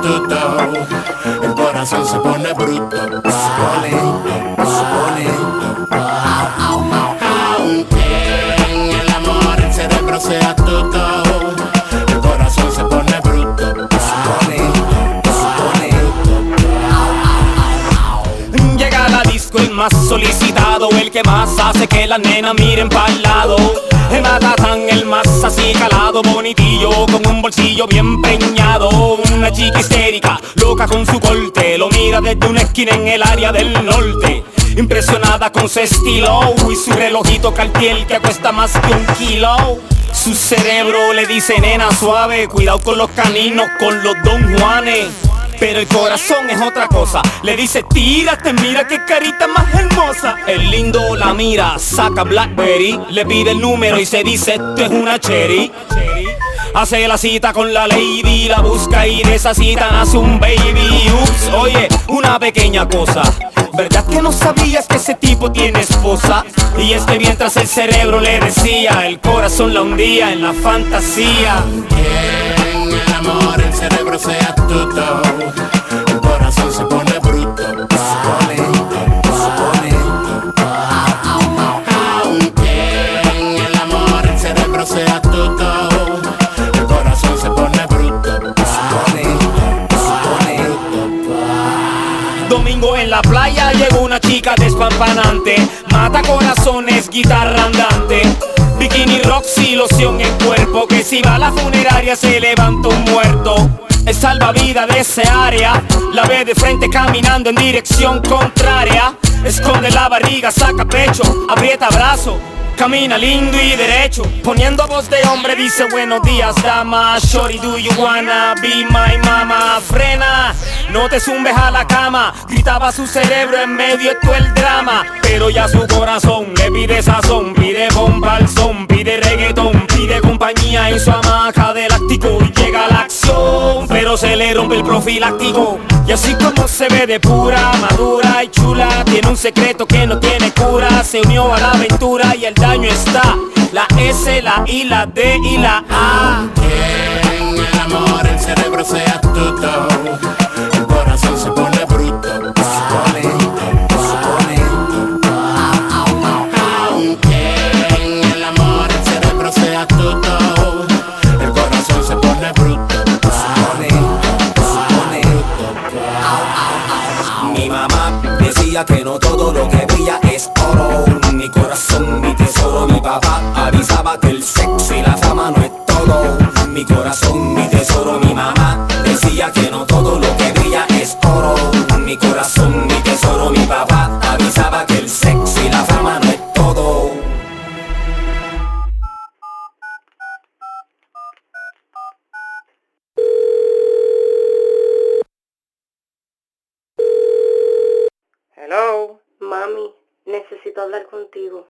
tuto. El corazón se pone bruto. Aunque en el amor el cerebro sea astuto, el corazón se pone bruto. Llega a la disco el más solicitado, el que más hace que las nenas miren pa'l lado. El matatán, el más así calado, bonitillo, con un bolsillo bien preñado. Una chica histérica, loca con su corte, lo mira desde una esquina en el área del norte. Impresionada con su estilo y su relojito Cartier que cuesta más que 1 kilo. Su cerebro le dice, nena, suave, cuidado con los caninos, con los Don Juanes. Pero el corazón es otra cosa, le dice, tírate, mira qué carita más hermosa. El lindo la mira, saca Blackberry, le pide el número y se dice, esto es una cherry. Hace la cita con la lady, la busca y de esa cita nace un baby. Ups, oye, una pequeña cosa, ¿verdad que no sabías que ese tipo tiene esposa? Y es que mientras el cerebro le decía, el corazón la hundía en la fantasía. En el amor el cerebro sea astuto, el corazón se pone bruto. Aunque en el amor el cerebro sea astuto, el corazón se pone bruto. Domingo en la playa llegó una chica despampanante, mata corazones, guitarra andante. Bikini, Roxy, loción en cuerpo, que si va a la funeraria se levanta un muerto. Es salvavidas de ese área, la ve de frente caminando en dirección contraria. Esconde la barriga, saca pecho, aprieta brazo, camina lindo y derecho, poniendo voz de hombre dice buenos días dama. Shorty, do you wanna be my mama? Frena, no te zumbes a la cama, gritaba su cerebro en medio de todo el drama. Pero ya su corazón le pide sazón, pide bomba al son, pide reggaetón, pide compañía en su hamaca de láctico. Y llega la acción, pero se le rompe el profiláctico. Y así como se ve de pura, madura y chula, tiene un secreto que no tiene cura. Se unió a la aventura y el daño está, la S, la I, la D y la A. En el amor el cerebro sea astuto, el corazón se pone bruto. Aunque en el amor el cerebro sea astuto, el corazón se pone bruto. Mi mamá decía que no todo lo que brilla es oro. Mi corazón, mi tesoro, mi papá avisaba que el sexo y la fama no es todo. Mi corazón, mi tesoro, mi mamá decía que no todo lo que brilla es oro. Mi corazón, mi tesoro, mi papá avisaba que el sexo y la fama no es todo. Hello. Mami, necesito hablar contigo.